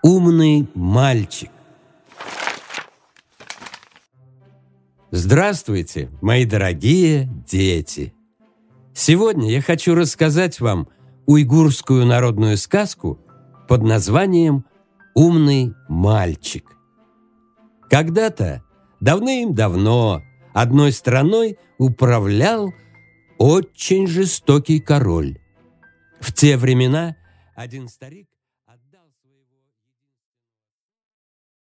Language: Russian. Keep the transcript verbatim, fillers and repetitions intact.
Умный мальчик. Здравствуйте, мои дорогие дети! Сегодня я хочу рассказать вам уйгурскую народную сказку под названием «Умный мальчик». Когда-то, давным-давно, одной страной управлял очень жестокий король. В те времена один старик